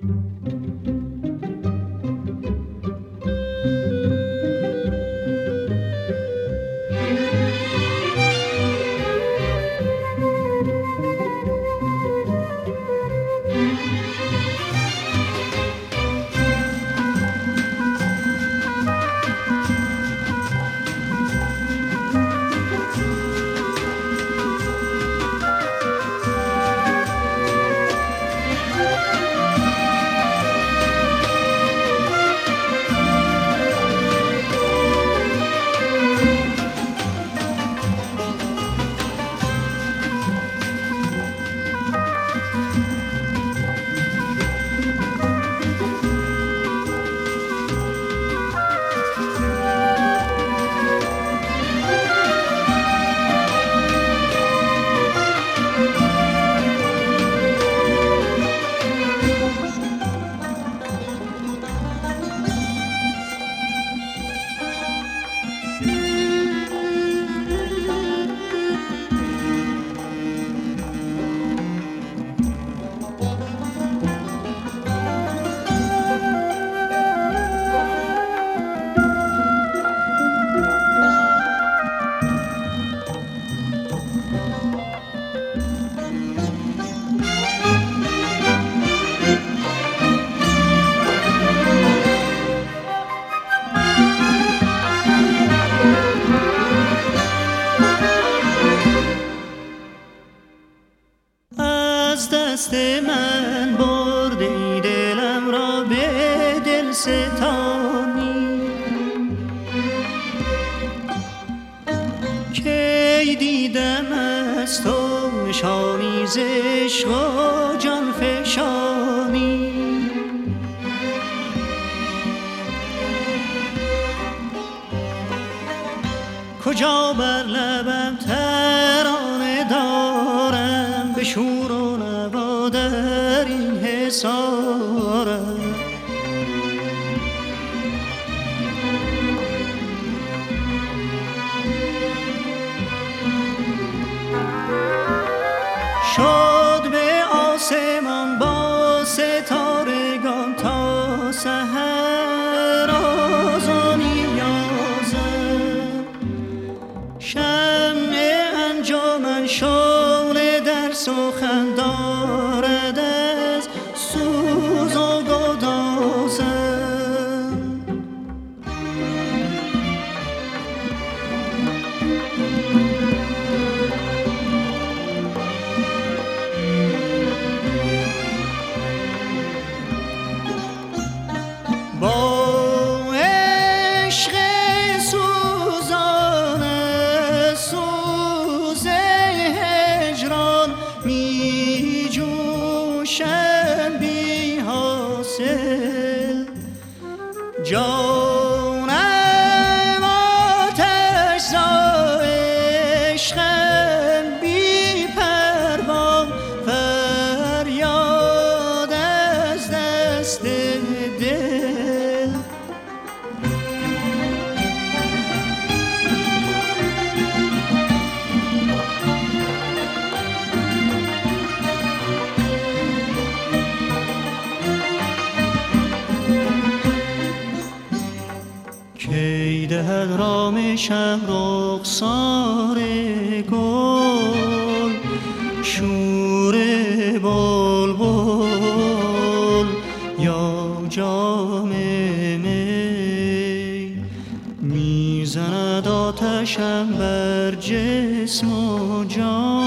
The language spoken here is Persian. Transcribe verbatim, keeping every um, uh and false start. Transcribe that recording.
دست من بردی دلم را به دل ستانی، کی دیدم از تو نشانی ز عشق و جان فشانی. کجا بر لبم ترانه دارم، به شور و نوا در این حصارم. شد به آسمان با ستارگان تا سحر آذانی یازم. شمع انجمن شعله در سخن دارد از سوز و گدازم. با عشق سوزان سوز هجران می جوشم بی حاصل. جانم آتش زا عشقم بی پروا، فریاد از دست دل. کی دهد رامشم رخسار گل، شور بلبل یا جام می. میزند آتشم بر جسم و جان،